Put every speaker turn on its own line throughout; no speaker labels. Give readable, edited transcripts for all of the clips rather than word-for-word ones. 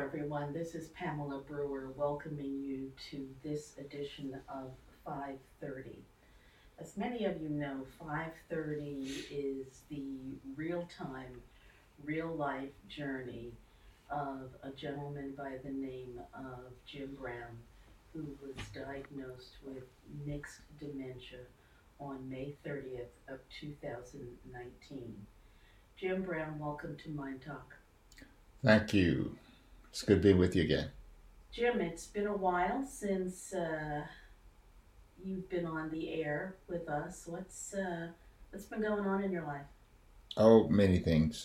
everyone. This is Pamela Brewer welcoming you to this edition of 530. As many of you know, 530 is the real time, real life journey of a gentleman by the name of Jim Brown, who was diagnosed with mixed dementia on May 30th of 2019. Jim Brown, welcome to Mind Talk.
Thank you. It's good being with you again.
Jim, it's been a while since you've been on the air with us. What's been going on in your life?
Oh, many things.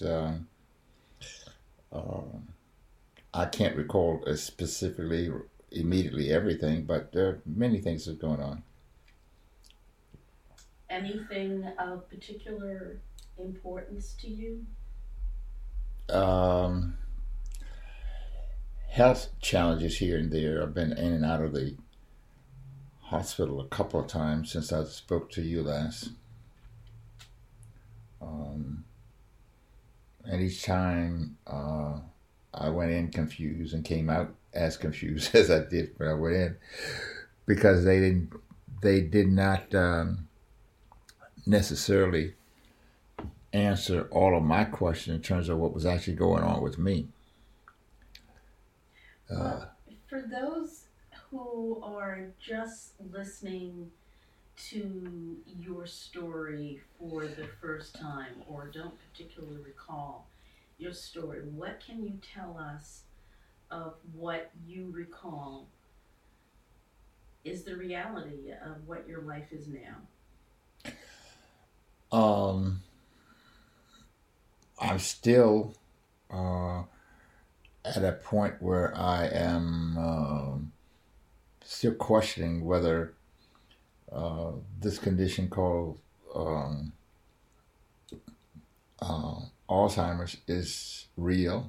Um, I can't recall specifically, immediately everything, but there are many things that are going on.
Anything of particular importance to you?
Um, Health challenges here and there. I've been in and out of the hospital a couple of times since I spoke to you last. Um, and each time I went in confused and came out as confused as I did when I went in because they did not necessarily answer all of my questions in terms of what was actually going on with me. Uh,
Well, for those who are just listening to your story for the first time or don't particularly recall your story, what can you tell us of what you recall is the reality of what your life is now?
um, I'm still uh, at a point where I am still questioning whether this condition called um, uh, Alzheimer's is real.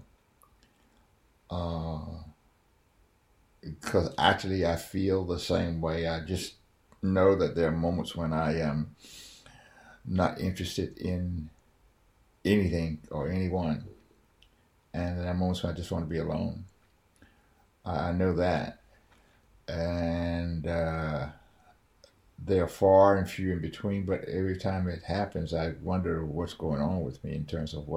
Uh, because actually I feel the same way. I just know that there are moments when I am not interested in anything or anyone, and there are moments when I just want to be alone. I know that, and they're far and few in between. But every time it happens, I wonder what's going on with me in terms of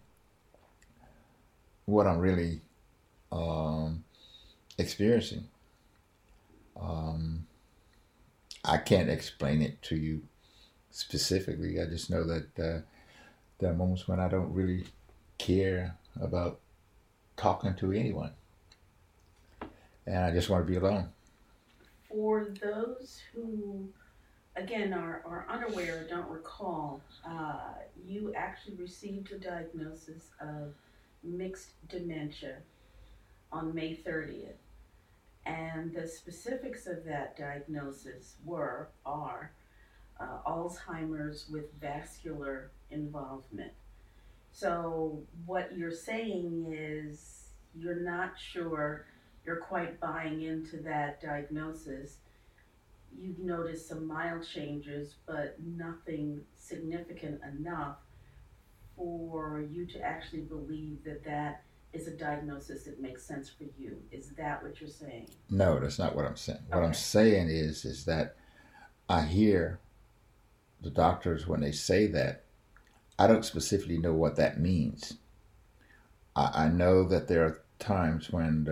what I'm really um, experiencing. Um, I can't explain it to you specifically. I just know that there are moments when I don't really care about talking to anyone, and I just want to be alone.
For those who, again, are unaware or don't recall, you actually received a diagnosis of mixed dementia on May 30th. And the specifics of that diagnosis are Alzheimer's with vascular involvement. So, what you're saying is you're not sure you're quite buying into that diagnosis. You've noticed some mild changes, but nothing significant enough for you to actually believe that that is a diagnosis that makes sense for you. Is that what you're saying?
No, that's not what I'm saying. What I'm
Okay.
saying is that I hear the doctors when they say that. I don't specifically know what that means. I know that there are times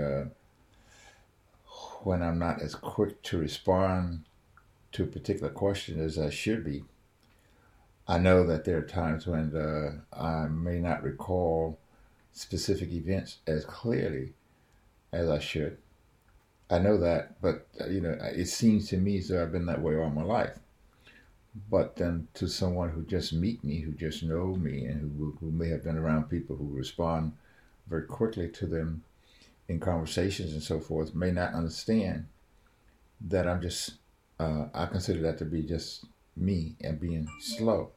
when I'm not as quick to respond to a particular question as I should be. I know that there are times when I may not recall specific events as clearly as I should. I know that, but it seems to me as though I've been that way all my life. But then to someone who just meet me, who just know me, and who may have been around people who respond very quickly to them in conversations and so forth, may not understand that I consider that to be just me and being slow.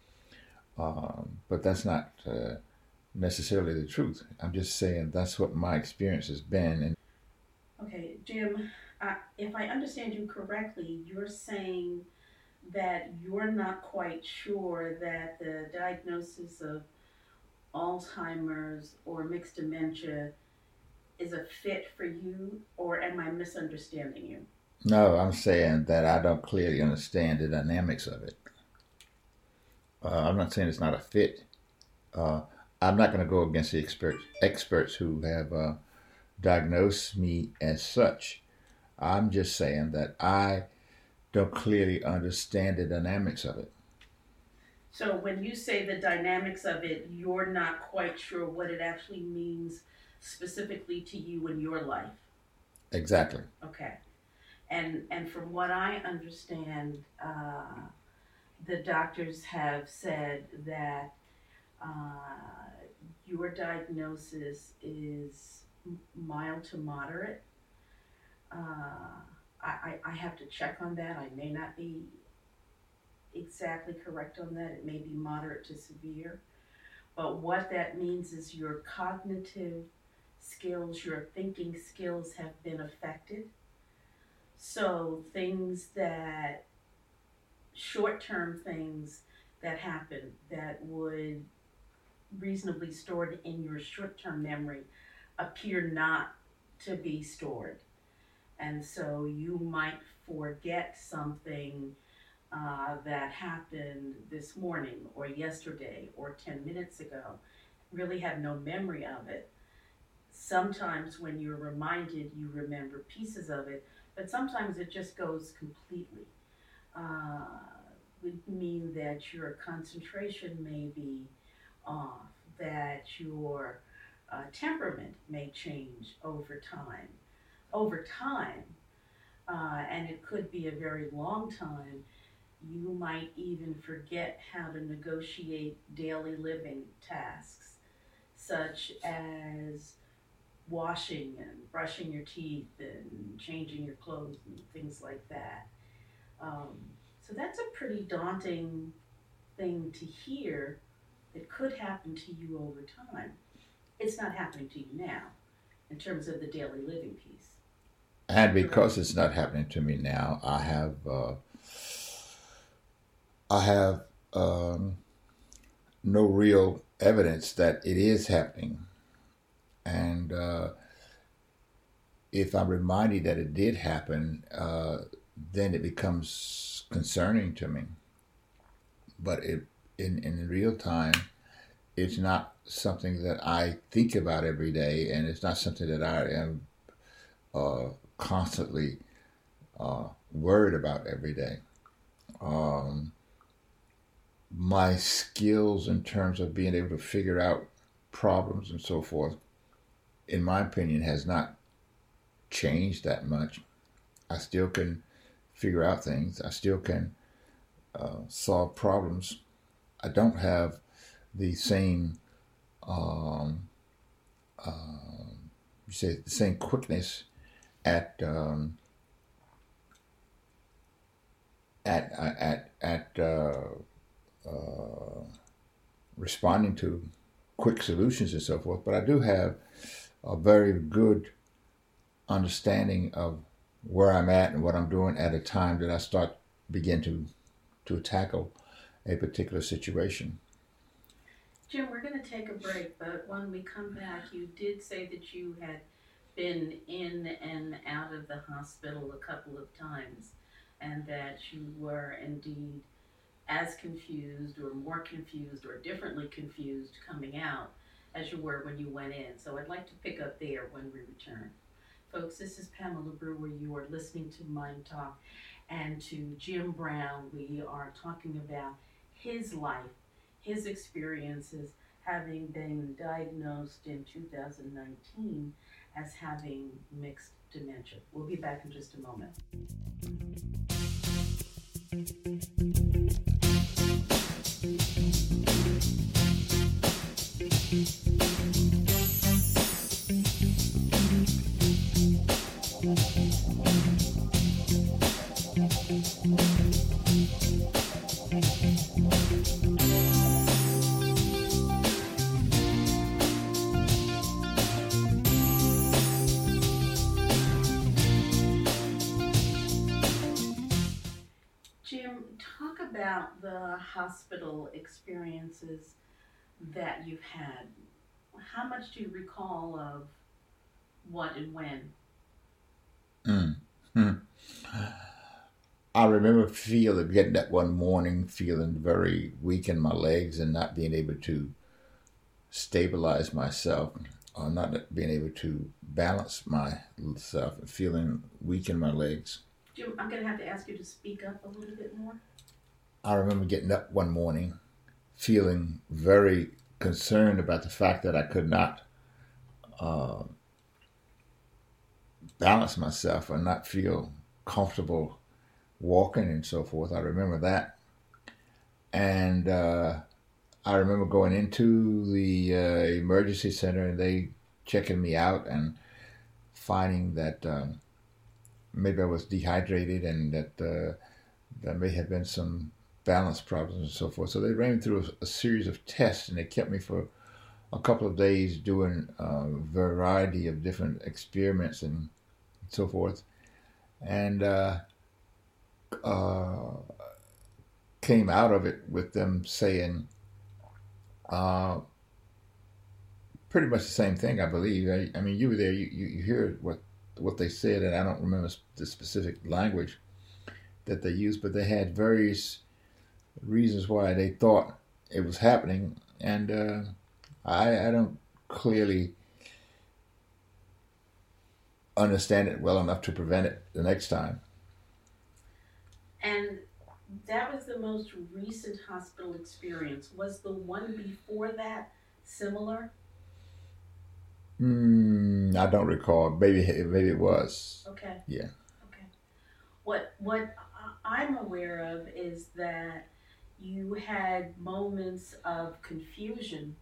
But that's not necessarily the truth. I'm just saying that's what my experience has been. And
Okay, Jim, if I understand you correctly, you're saying that you're not quite sure that the diagnosis of Alzheimer's or mixed dementia is a fit for you, or am I misunderstanding you?
No, I'm saying that I don't clearly understand the dynamics of it. I'm not saying it's not a fit. Uh, I'm not going to go against the experts who have diagnosed me as such. I'm just saying that I don't clearly understand the dynamics of it.
So when you say the dynamics of it, you're not quite sure what it actually means specifically to you in your life.
Exactly.
Okay. And from what I understand, the doctors have said that your diagnosis is mild to moderate. I have to check on that. I may not be exactly correct on that. It may be moderate to severe. But what that means is your cognitive skills, your thinking skills have been affected. So things that, short term things that happen that would reasonably stored in your short term memory appear not to be stored. And so you might forget something that happened this morning or yesterday or 10 minutes ago, really have no memory of it. Sometimes when you're reminded, you remember pieces of it, but sometimes it just goes completely. Uh, would mean that your concentration may be off, that your temperament may change over time. Over time, and it could be a very long time, you might even forget how to negotiate daily living tasks, such as washing and brushing your teeth and changing your clothes and things like that. Um, so that's a pretty daunting thing to hear that could happen to you over time. It's not happening to you now in terms of the daily living piece.
And
Correct.
because it's not happening to me now, I have no real evidence that it is happening. And if I'm reminded that it did happen, then it becomes concerning to me. But in real time, it's not something that I think about every day, and it's not something that I am uh, constantly worried about every day. Um, my skills in terms of being able to figure out problems and so forth, in my opinion, has not changed that much. I still can figure out things. I still can solve problems. I don't have the same, um, you say, the same quickness at uh, responding to quick solutions and so forth. But I do have a very good understanding of where I'm at and what I'm doing at a time that I start begin to tackle a particular situation.
Jim, we're going to take a break, but when we come back, you did say that you had been in and out of the hospital a couple of times and that you were indeed as confused or more confused or differently confused coming out as you were when you went in. So I'd like to pick up there when we return. Folks, this is Pamela Brewer. You are listening to Mind Talk, and to Jim Brown. We are talking about his life, his experiences, having been diagnosed in 2019 as having mixed dementia. We'll be back in just a moment. Jim, talk about the hospital experiences that you've had. How much do you recall of What and when?
Mm. Hmm. I remember getting that one morning, feeling very weak in my legs and not being able to stabilize myself, or not being able to balance myself, and feeling weak in my legs.
Jim, I'm going to have to ask you to speak up a little bit more.
I remember getting up one morning, feeling very concerned about the fact that I could not uh, balance myself or not feel comfortable walking and so forth. I remember that. And I remember going into the emergency center and they checking me out and finding that maybe I was dehydrated and that there may have been some balance problems and so forth. So they ran me through a series of tests and they kept me for a couple of days doing a variety of different experiments and so forth. And uh, came out of it with them saying uh, pretty much the same thing, I believe. I mean, you were there, you hear what they said, and I don't remember the specific language that they used, but they had various reasons why they thought it was happening, and I don't clearly understand it well enough to prevent it the next time.
And that was the most recent hospital experience. Was the one before that similar?
I don't recall. Maybe it was.
Okay.
Yeah.
Okay. What I'm aware of is that you had moments of confusion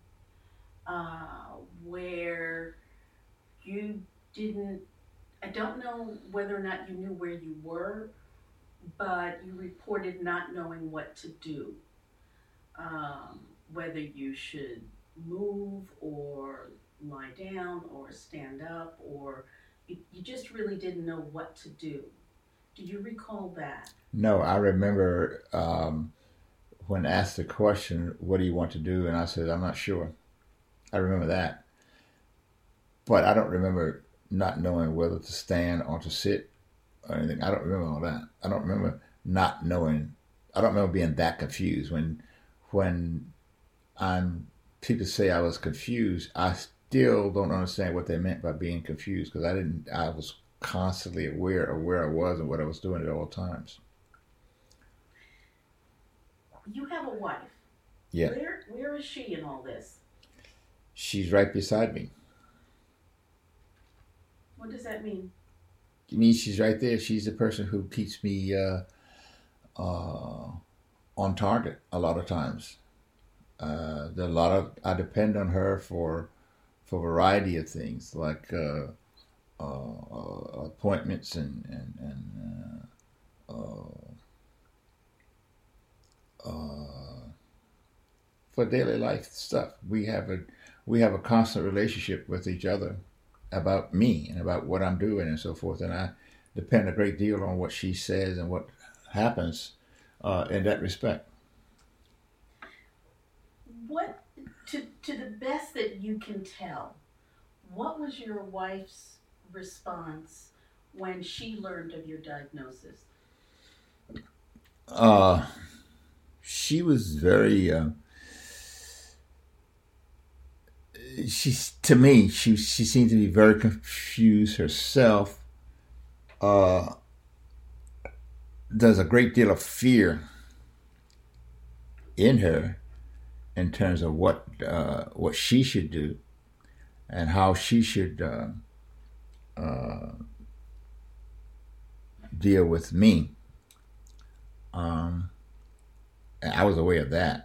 where you didn't. I don't know whether or not you knew where you were, but you reported not knowing what to do, um, whether you should move or lie down or stand up, or you just really didn't know what to do. Do you recall that?
No, I remember when asked the question, "What do you want to do?" and I said, "I'm not sure." I remember that, but I don't remember not knowing whether to stand or to sit or anything. I don't remember all that. I don't remember not knowing. I don't remember being that confused when I'm people say I was confused. I still don't understand what they meant by being confused because I didn't. I was constantly aware of where I was and what I was doing at all times.
You have a wife.
Yeah,
Where is she in all this?
she's right beside me.
What does that mean?
It means she's right there. She's the person who keeps me uh, on target a lot of times. There are a lot of I depend on her for a variety of things like appointments and for daily life stuff. We have a constant relationship with each other about me and about what I'm doing and so forth. And I depend a great deal on what she says and what happens in that respect.
What to the best that you can tell, what was your wife's response when she learned of your diagnosis?
Uh, she was very. She's to me. She seemed to be very confused herself. Uh, there's a great deal of fear in her in terms of what she should do and how she should uh, deal with me. Um, and I was aware of that.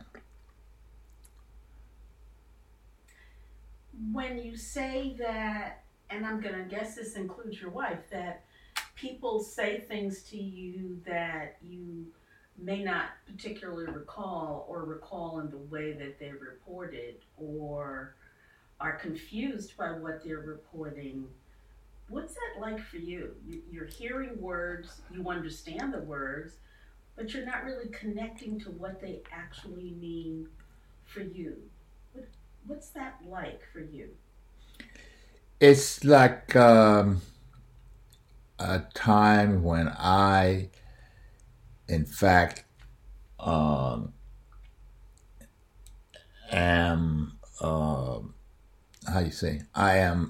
When you say that, and I'm going to guess this includes your wife, that people say things to you that you may not particularly recall or recall in the way that they reported or are confused by what they're reporting. What's that like for you? You're hearing words, you understand the words, but you're not really connecting to what they actually mean for you. What, what's that like for you?
It's like a time when I, in fact, um, am how you say I am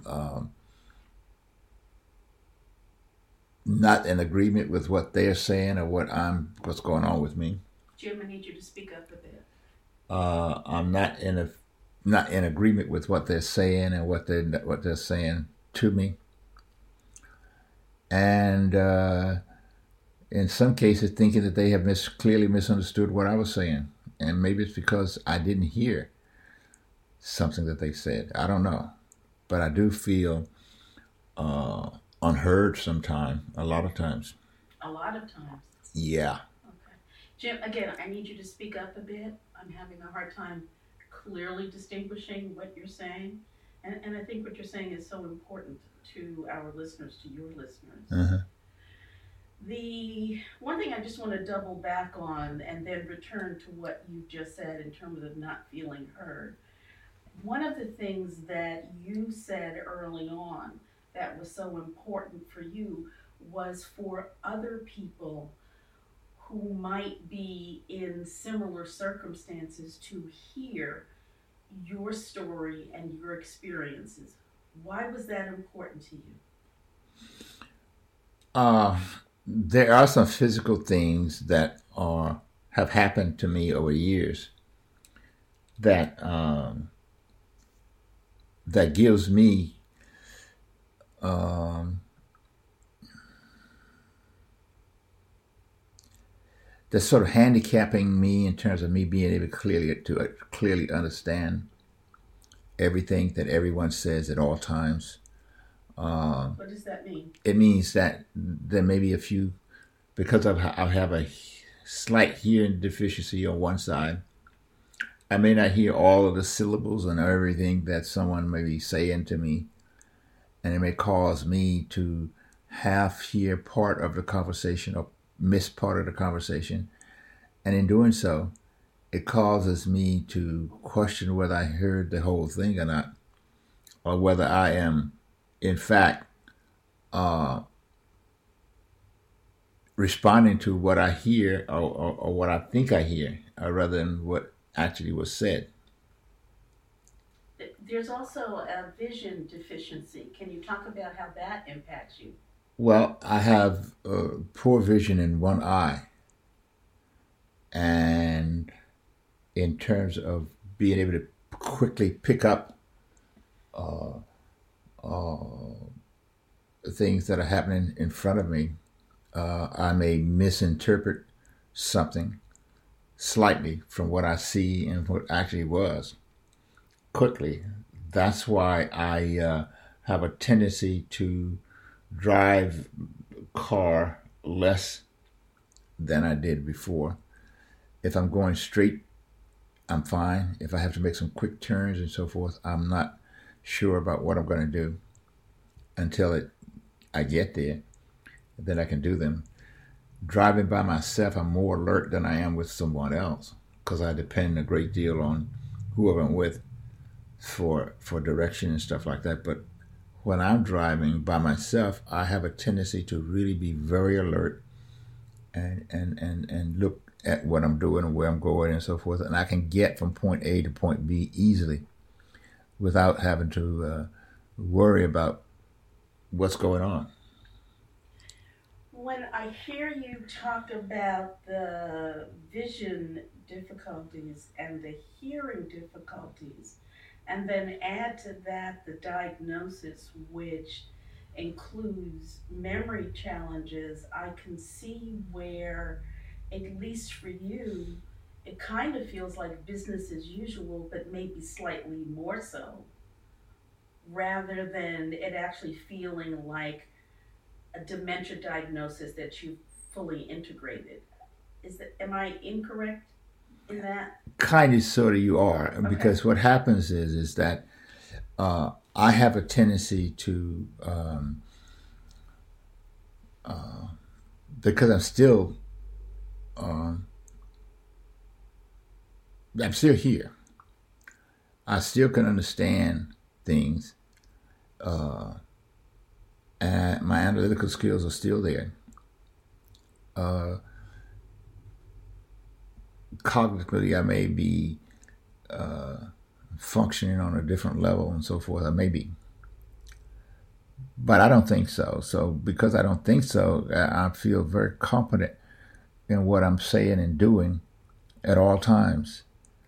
not in agreement with what they're saying or what's going on with me.
Jim, I need you to speak up a bit.
I'm not in agreement with what they're saying and what they're saying to me, and in some cases thinking that they have clearly misunderstood what I was saying, and maybe it's because I didn't hear something that they said. I don't know, but I do feel unheard sometimes. A lot of times.
A lot of times.
Yeah.
Okay. Jim, again, I need you to speak up a bit. I'm having a hard time clearly distinguishing what you're saying. And I think what you're saying is so important to our listeners, to your listeners.
Uh-huh.
The one thing I just want to double back on and then return to what you just said in terms of not feeling heard. One of the things that you said early on that was so important for you was for other people who might be in similar circumstances to hear your story and your experiences. Why was that important to you?
Uh, there are some physical things that are have happened to me over years that that gives me um, that's sort of handicapping me in terms of me being able to clearly understand everything that everyone says at all times.
What does that mean?
It means that there may be a few, because I have a slight hearing deficiency on one side. I may not hear all of the syllables and everything that someone may be saying to me, and it may cause me to half hear part of the conversation or miss part of the conversation. And in doing so, it causes me to question whether I heard the whole thing or not, or whether I am, in fact, uh, responding to what I hear or what I think I hear, rather than what actually was said.
There's also a vision deficiency. Can you talk about how that impacts you?
Well, I have poor vision in one eye, and in terms of being able to quickly pick up uh, uh, things that are happening in front of me, I may misinterpret something slightly from what I see and what actually was quickly. That's why I have a tendency to drive car less than I did before. If I'm going straight, I'm fine. If I have to make some quick turns and so forth, I'm not sure about what I'm going to do until I get there. Then I can do them. Driving by myself, I'm more alert than I am with someone else because I depend a great deal on whoever I'm with for direction and stuff like that. But when I'm driving by myself, I have a tendency to really be very alert and look at what I'm doing and where I'm going and so forth. And I can get from point A to point B easily without having to worry about what's going on.
When I hear you talk about the vision difficulties and the hearing difficulties, and then add to that the diagnosis, which includes memory challenges, I can see where, at least for you, it kind of feels like business as usual, but maybe slightly more so, rather than it actually feeling like a dementia diagnosis that you've fully integrated. Am I incorrect in that?
Kind of, sort of, you are,
Okay.
because what happens is that I have a tendency to because um, I'm still here. I still can understand things, and my analytical skills are still there. Uh, Cognitively, I may be functioning on a different level and so forth. I may be. But I don't think so. So because I don't think so, I feel very confident in what I'm saying and doing at all times.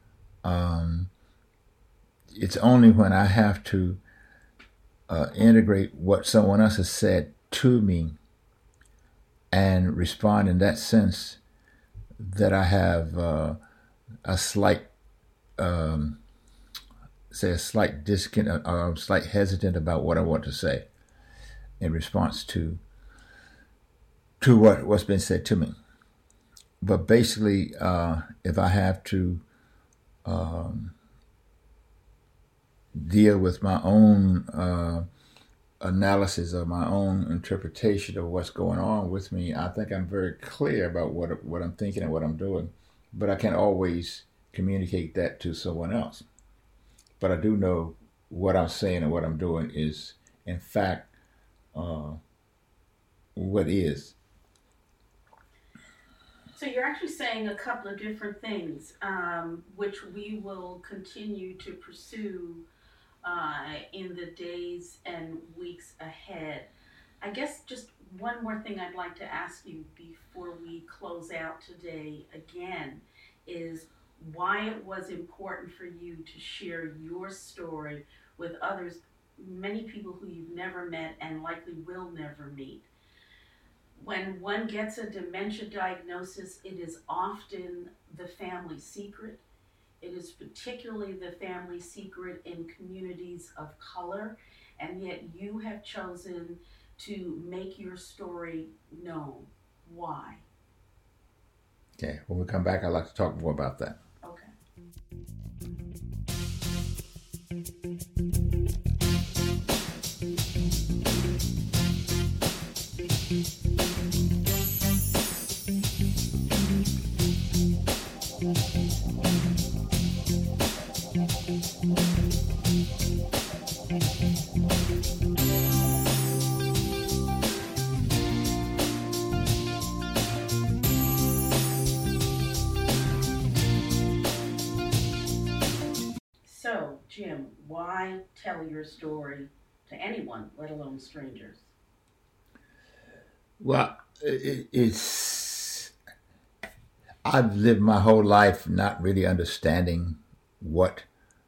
It's only when I have to integrate what someone else has said to me and respond in that sense that I have a slight, say a slight disconnect or a slight hesitant about what I want to say in response to what's been said to me. But basically, if I have to deal with my own analysis of my own interpretation of what's going on with me, I think I'm very clear about what I'm thinking and what I'm doing. But I can't always communicate that to someone else. But I do know what I'm saying and what I'm doing is, in fact, what is.
So you're actually saying a couple of different things, which we will continue to pursue in the days and weeks ahead. I guess just one more thing I'd like to ask you before we close out today again is why it was important for you to share your story with others, many people who you've never met and likely will never meet. When one gets a dementia diagnosis, it is often the family secret. It is particularly the family secret in communities of color, and yet you have chosen to make your story known. Why?
Okay, when we come back, I'd like to talk more about that.
Okay. So, Jim, why tell your story to anyone, let alone strangers?
Well, it's I've lived my whole life not really understanding what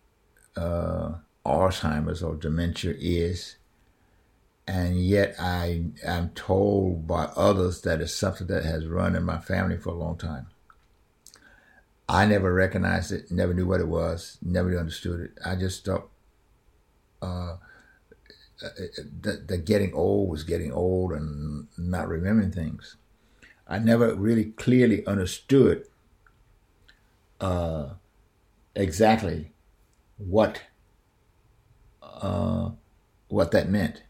Alzheimer's or dementia is, and yet I'm told by others that it's something that has run in my family for a long time. I never recognized it, never knew what it was, never understood it. I just thought that getting old was getting old and not remembering things. I never really clearly understood exactly what that meant,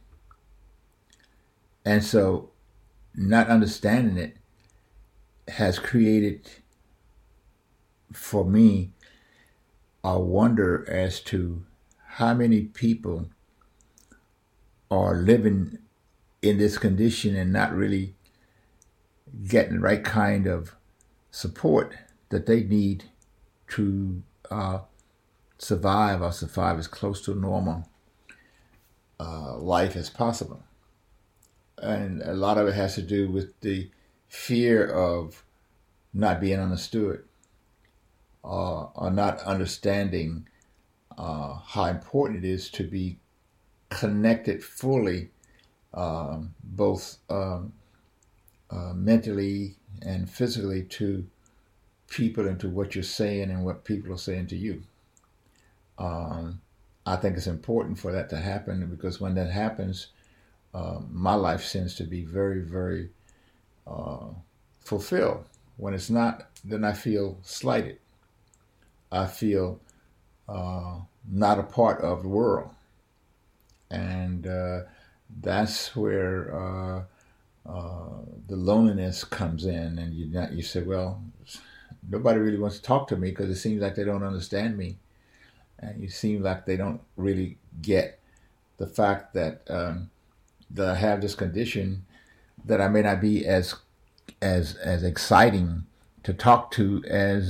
and so not understanding it has created for me a wonder as to how many people are living in this condition and not really getting the right kind of support that they need to survive as close to normal life as possible. And a lot of it has to do with the fear of not being understood or not understanding how important it is to be connected fully, both mentally and physically, to people and to what you're saying and what people are saying to you. I think it's important for that to happen, because when that happens, my life seems to be very, very fulfilled. When it's not, then I feel slighted. I feel not a part of the world. And that's where the loneliness comes in. And you say, well, nobody really wants to talk to me because it seems like they don't understand me. And you seem like they don't really get the fact that I have this condition, that I may not be as exciting to talk to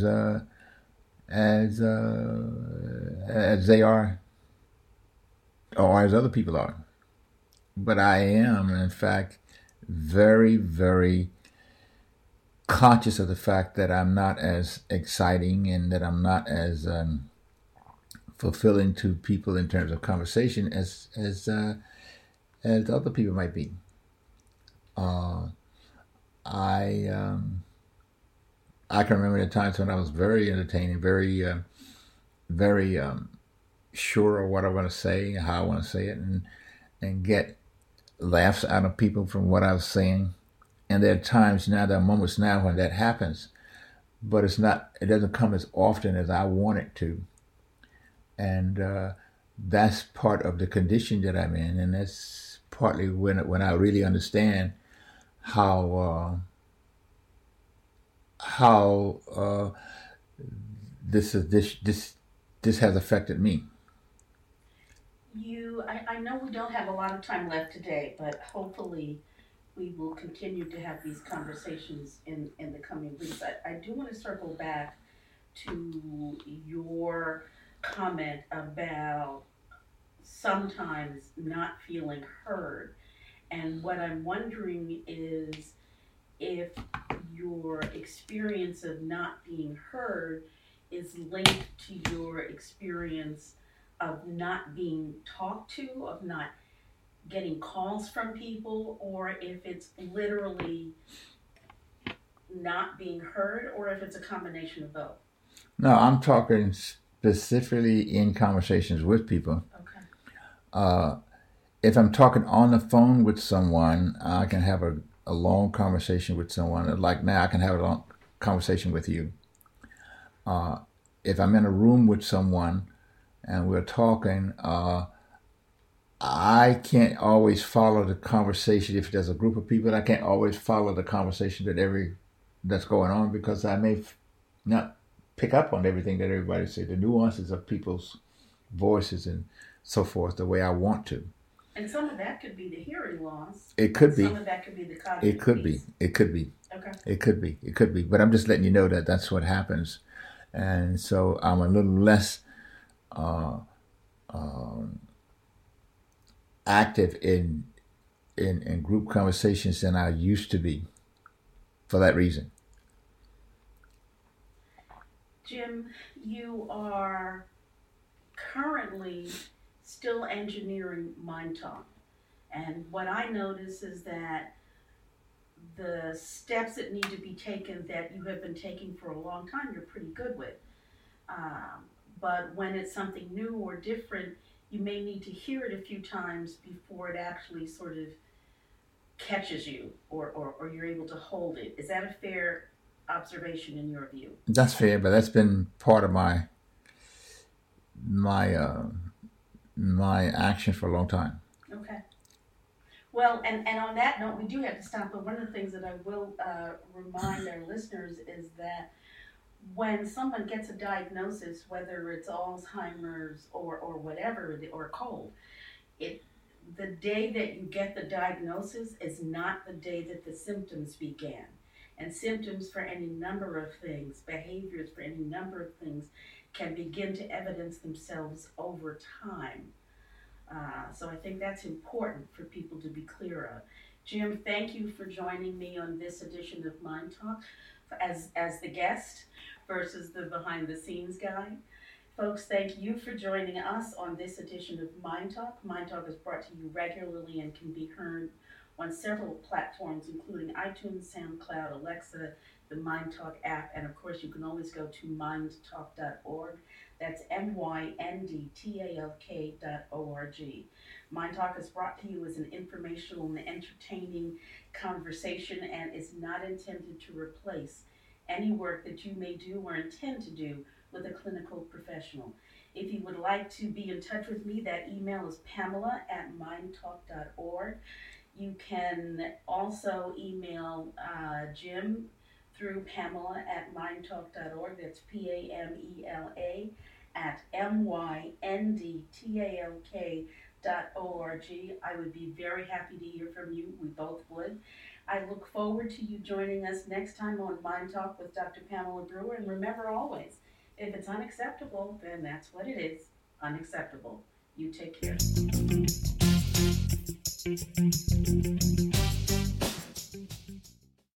as they are, or as other people are. But I am, in fact, very, very conscious of the fact that I'm not as exciting and that I'm not as fulfilling to people in terms of conversation as other people might be. I I can remember the times when I was very entertaining, very sure of what I want to say, how I want to say it, and get laughs out of people from what I was saying. And there are times now, there are moments now when that happens, but it doesn't come as often as I want it to. And that's part of the condition that I'm in, and that's partly when I really understand how this has affected me.
I know we don't have a lot of time left today, but hopefully we will continue to have these conversations in the coming weeks. I do want to circle back to your comment about sometimes not feeling heard. And what I'm wondering is if your experience of not being heard is linked to your experience of not being talked to, of not getting calls from people, or if it's literally not being heard, or if it's a combination of both.
No, I'm talking specifically in conversations with people.
Okay.
Uh, if I'm talking on the phone with someone, I can have a long conversation with someone. Like now, I can have a long conversation with you. Uh, if I'm in a room with someone and we're talking, I can't always follow the conversation. If there's a group of people, I can't always follow the conversation that's going on, because I may not pick up on everything that everybody says, the nuances of people's voices and so forth, the way I want to.
And some of that could be the hearing loss.
It could be.
Some of that could be the cognitive
It could
piece.
be. It could be.
Okay.
It could be. It could be. But I'm just letting you know that that's what happens, and so I'm a little less um, active in group conversations than I used to be, for that reason.
Jim, you are currently still engineering Mind Talk. And what I notice is that the steps that need to be taken that you have been taking for a long time, you're pretty good with. Um, but when it's something new or different, you may need to hear it a few times before it actually sort of catches you, or you're able to hold it. Is that a fair observation in your view?
That's fair, but that's been part of my action for a long time.
Okay. Well, and on that note, we do have to stop, but one of the things that I will remind our listeners is that when someone gets a diagnosis, whether it's Alzheimer's or whatever, or cold, it the day that you get the diagnosis is not the day that the symptoms began. And symptoms for any number of things, behaviors for any number of things, can begin to evidence themselves over time. So I think that's important for people to be clear of. Jim, thank you for joining me on this edition of Mind Talk as the guest versus the behind the scenes guy. Folks, thank you for joining us on this edition of Mind Talk. Mind Talk is brought to you regularly and can be heard on several platforms, including iTunes, SoundCloud, Alexa, the Mind Talk app, and of course you can always go to mindtalk.org. That's MYNDTALK.org. Mind Talk is brought to you as an informational and entertaining conversation and is not intended to replace any work that you may do or intend to do with a clinical professional. If you would like to be in touch with me, that email is pamela@mindtalk.org. You can also email Jim through pamela@mindtalk.org. That's PAMELA at MYNDTALK.org. I would be very happy to hear from you. We both would. I look forward to you joining us next time on Mind Talk with Dr. Pamela Brewer. And remember always, if it's unacceptable, then that's what it is, unacceptable. You take care.